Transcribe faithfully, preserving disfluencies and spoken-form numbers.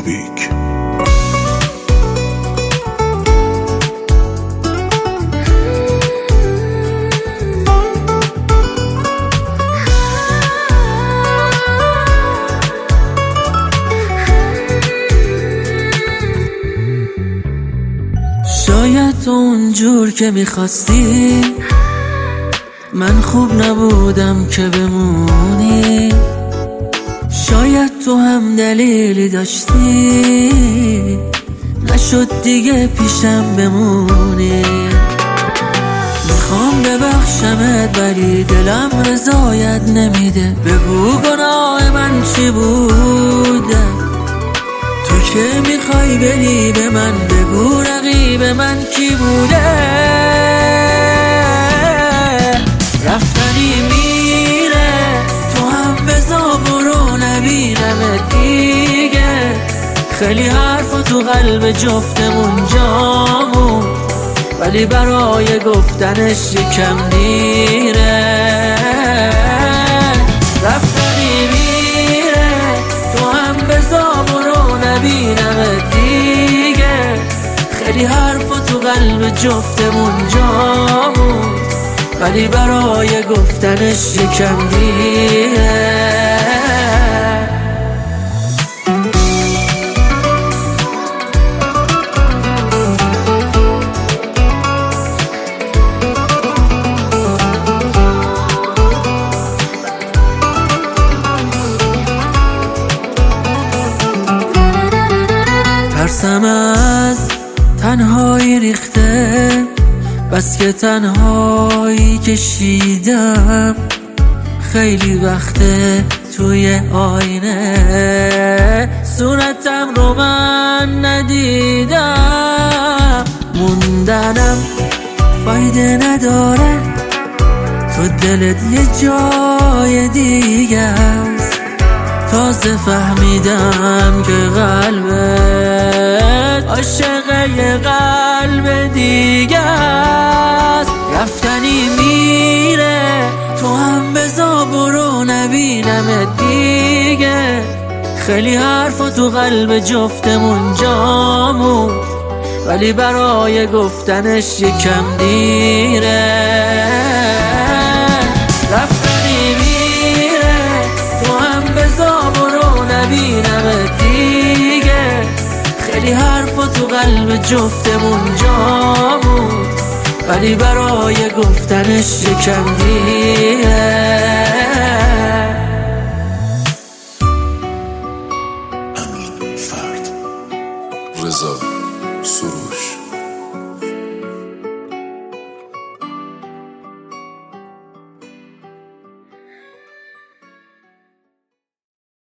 بابیک. شاید تو اونجور که میخواستی من خوب نبودم که بمونی، شاید تو هم دلیلی داشتی نشد دیگه پیشم بمونی. میخوام ببخشمت ولی دلم رضایت نمیده، بگو گناه من چی بوده؟ تو که میخوای بری به من بگو رقیب من کی بوده؟ رفتنی میره تو هم بزا برو نبینمت دیگه، خیلی حرفا تو قلب جفتمون جامون ولی برای گفتنش یکم دیره. رفتنی میره تو هم بزا برو نبینمت دیگه، خیلی حرفا تو قلب جفتمون جامون ولی برای گفتنش یکم دیره. ترسم از تنهایی ریخته، بس که تنهایی کشیدم خیلی وقته توی آینه، صورتم رو من ندیدم. موندنم فایده نداره تو دلت یه جای دیگه است، تازه فهمیدم که قلبت عاشق یه قلب دیگه است. رفتنی میره تو هم بزا برو نبینمت دیگه، خیلی حرفا تو قلب جفتمون جامون ولی برای گفتنش یکم دیره. رفتنی میره تو هم بزا برو نبینمت دیگه، خیلی حرفا تو قلب جفتمون جامون ولی برای گفتنش یکم دیره. امین فرد، رضا سروش.